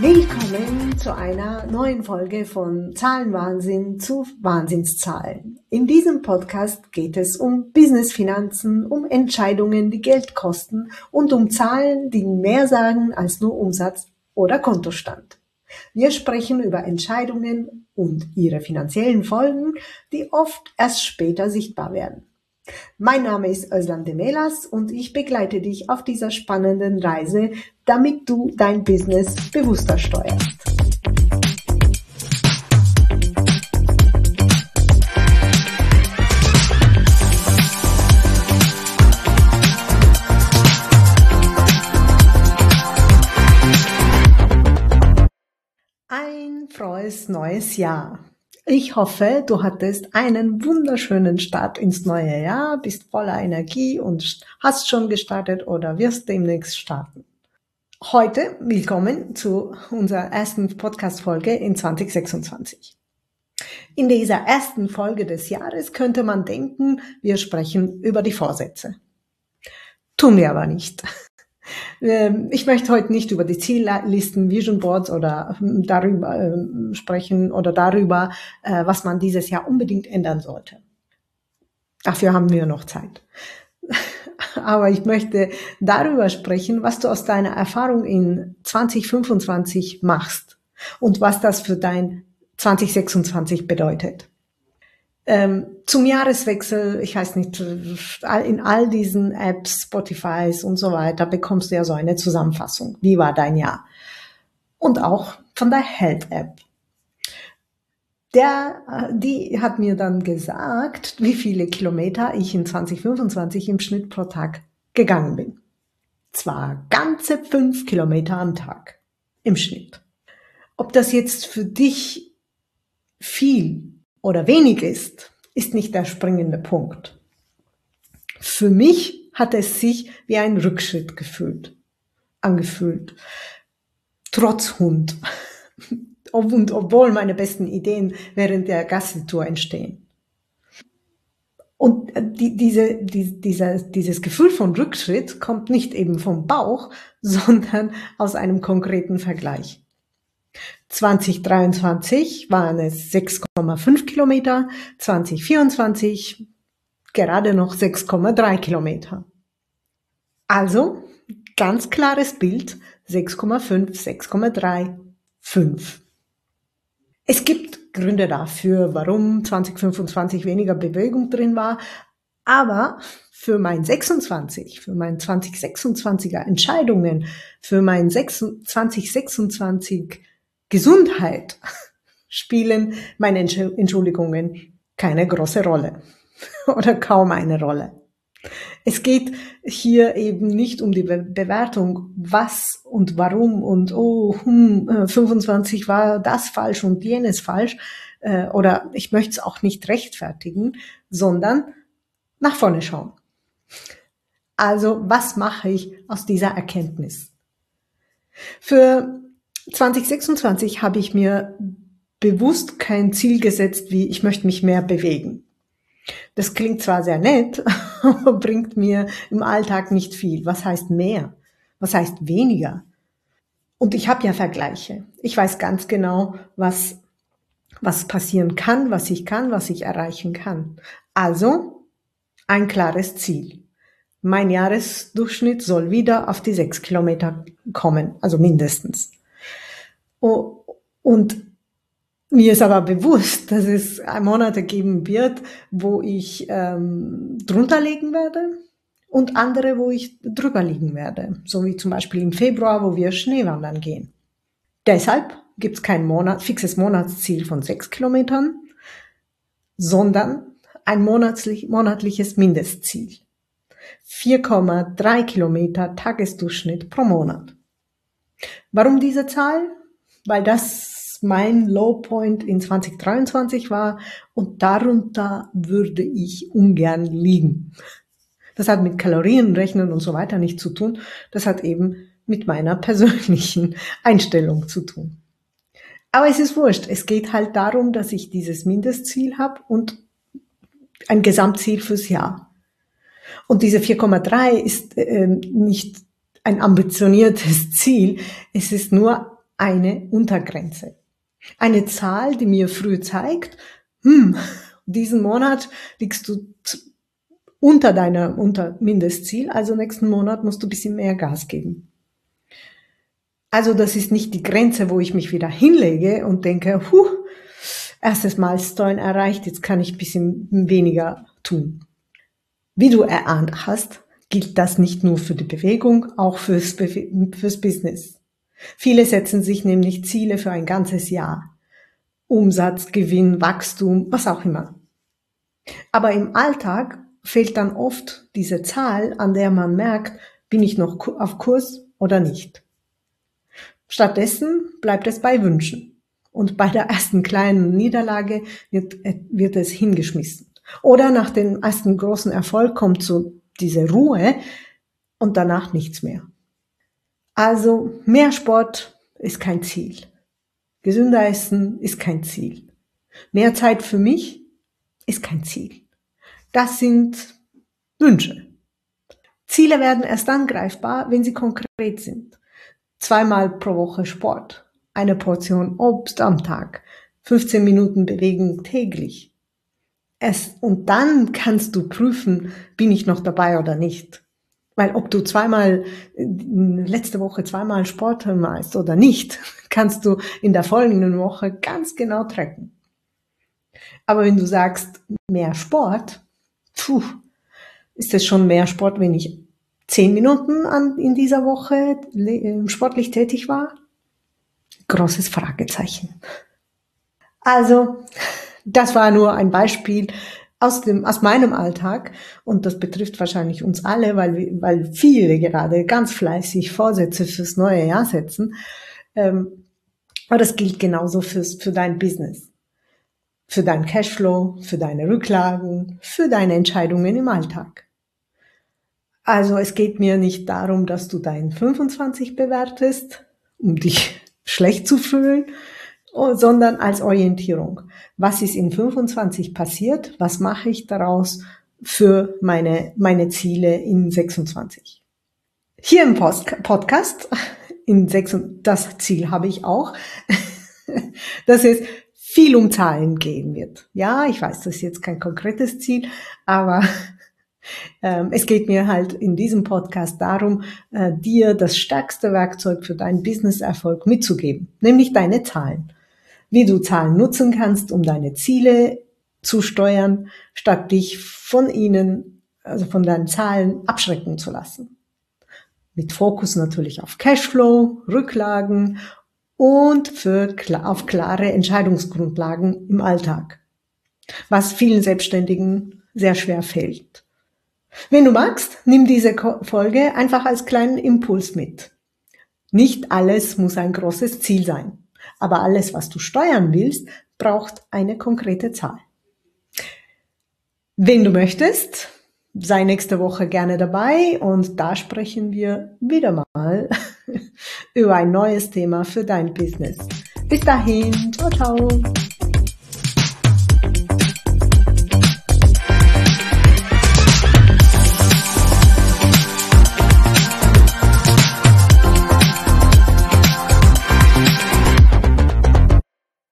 Willkommen zu einer neuen Folge von Zahlenwahnsinn zu Wahnsinnszahlen. In diesem Podcast geht es um Business-Finanzen, um Entscheidungen, die Geld kosten und um Zahlen, die mehr sagen als nur Umsatz oder Kontostand. Wir sprechen über Entscheidungen und ihre finanziellen Folgen, die oft erst später sichtbar werden. Mein Name ist Özlem Demelas und ich begleite dich auf dieser spannenden Reise, damit du dein Business bewusster steuerst. Ein frohes neues Jahr. Ich hoffe, du hattest einen wunderschönen Start ins neue Jahr, bist voller Energie und hast schon gestartet oder wirst demnächst starten. Heute willkommen zu unserer ersten Podcast-Folge in 2026. In dieser ersten Folge des Jahres könnte man denken, wir sprechen über die Vorsätze. Tun wir aber nicht. Ich möchte heute nicht über die Ziellisten, Vision Boards oder darüber sprechen oder darüber, was man dieses Jahr unbedingt ändern sollte. Dafür haben wir noch Zeit. Aber ich möchte darüber sprechen, was du aus deiner Erfahrung in 2025 machst und was das für dein 2026 bedeutet. Zum Jahreswechsel, ich weiß nicht, in all diesen Apps, Spotifys und so weiter, bekommst du ja so eine Zusammenfassung. Wie war dein Jahr? Und auch von der Health App. Die hat mir dann gesagt, wie viele Kilometer ich in 2025 im Schnitt pro Tag gegangen bin. Zwar ganze 5 Kilometer am Tag im Schnitt. Ob das jetzt für dich viel oder wenig ist nicht der springende Punkt. Für mich hat es sich wie ein Rückschritt angefühlt. Trotz Hund. Und obwohl meine besten Ideen während der Gassi-Tour entstehen. Und dieses Gefühl von Rückschritt kommt nicht eben vom Bauch, sondern aus einem konkreten Vergleich. 2023 waren es 6,5 Kilometer, 2024 gerade noch 6,3 Kilometer. Also ganz klares Bild, 6,5, 6,3, 5. Es gibt Gründe dafür, warum 2025 weniger Bewegung drin war, aber für mein 2026er Entscheidungen, für mein 2026 Gesundheit spielen meine Entschuldigungen keine große Rolle oder kaum eine Rolle. Es geht hier eben nicht um die Bewertung, was und warum und 25 war das falsch und jenes falsch oder ich möchte es auch nicht rechtfertigen, sondern nach vorne schauen. Also was mache ich aus dieser Erkenntnis? Für 2026 habe ich mir bewusst kein Ziel gesetzt, wie ich möchte mich mehr bewegen. Das klingt zwar sehr nett, aber bringt mir im Alltag nicht viel. Was heißt mehr? Was heißt weniger? Und ich habe ja Vergleiche. Ich weiß ganz genau, was passieren kann, was ich erreichen kann. Also ein klares Ziel. Mein Jahresdurchschnitt soll wieder auf die 6 Kilometer kommen, also mindestens. Und mir ist aber bewusst, dass es Monate geben wird, wo ich drunter liegen werde und andere, wo ich drüber liegen werde. So wie zum Beispiel im Februar, wo wir Schneewandern gehen. Deshalb gibt es kein fixes Monatsziel von 6 Kilometern, sondern ein monatliches Mindestziel. 4,3 Kilometer Tagesdurchschnitt pro Monat. Warum diese Zahl? Weil das mein Low Point in 2023 war und darunter würde ich ungern liegen. Das hat mit Kalorienrechnen und so weiter nichts zu tun. Das hat eben mit meiner persönlichen Einstellung zu tun. Aber es ist wurscht. Es geht halt darum, dass ich dieses Mindestziel habe und ein Gesamtziel fürs Jahr. Und diese 4,3 ist nicht ein ambitioniertes Ziel. Es ist nur eine Untergrenze. Eine Zahl, die mir früh zeigt, diesen Monat liegst du unter Mindestziel, also nächsten Monat musst du ein bisschen mehr Gas geben. Also das ist nicht die Grenze, wo ich mich wieder hinlege und denke, erstes Milestone erreicht, jetzt kann ich ein bisschen weniger tun. Wie du erahnt hast, gilt das nicht nur für die Bewegung, auch fürs Business. Viele setzen sich nämlich Ziele für ein ganzes Jahr. Umsatz, Gewinn, Wachstum, was auch immer. Aber im Alltag fehlt dann oft diese Zahl, an der man merkt, bin ich noch auf Kurs oder nicht. Stattdessen bleibt es bei Wünschen. Und bei der ersten kleinen Niederlage wird es hingeschmissen. Oder nach dem ersten großen Erfolg kommt so diese Ruhe und danach nichts mehr. Also mehr Sport ist kein Ziel. Gesünder essen ist kein Ziel. Mehr Zeit für mich ist kein Ziel. Das sind Wünsche. Ziele werden erst dann greifbar, wenn sie konkret sind. 2-mal pro Woche Sport, eine Portion Obst am Tag, 15 Minuten Bewegung täglich. Und dann kannst du prüfen, bin ich noch dabei oder nicht. Weil ob du letzte Woche 2-mal Sport machst oder nicht, kannst du in der folgenden Woche ganz genau tracken. Aber wenn du sagst, mehr Sport, ist es schon mehr Sport, wenn ich 10 Minuten in dieser Woche sportlich tätig war? Großes Fragezeichen. Also, das war nur ein Beispiel aus meinem Alltag und das betrifft wahrscheinlich uns alle, weil viele gerade ganz fleißig Vorsätze fürs neue Jahr setzen. Aber das gilt genauso für dein Business, für dein Cashflow, für deine Rücklagen, für deine Entscheidungen im Alltag. Also es geht mir nicht darum, dass du dein 25 bewertest, um dich schlecht zu fühlen, sondern als Orientierung. Was ist in 25 passiert? Was mache ich daraus für meine Ziele in 26? Hier im Podcast, das Ziel habe ich auch, dass es viel um Zahlen gehen wird. Ja, ich weiß, das ist jetzt kein konkretes Ziel, aber es geht mir halt in diesem Podcast darum, dir das stärkste Werkzeug für deinen Businesserfolg mitzugeben, nämlich deine Zahlen. Wie du Zahlen nutzen kannst, um deine Ziele zu steuern, statt dich von deinen Zahlen abschrecken zu lassen. Mit Fokus natürlich auf Cashflow, Rücklagen und auf klare Entscheidungsgrundlagen im Alltag, was vielen Selbstständigen sehr schwer fällt. Wenn du magst, nimm diese Folge einfach als kleinen Impuls mit. Nicht alles muss ein großes Ziel sein, aber alles, was du steuern willst, braucht eine konkrete Zahl. Wenn du möchtest, sei nächste Woche gerne dabei und da sprechen wir wieder mal über ein neues Thema für dein Business. Bis dahin, ciao, ciao.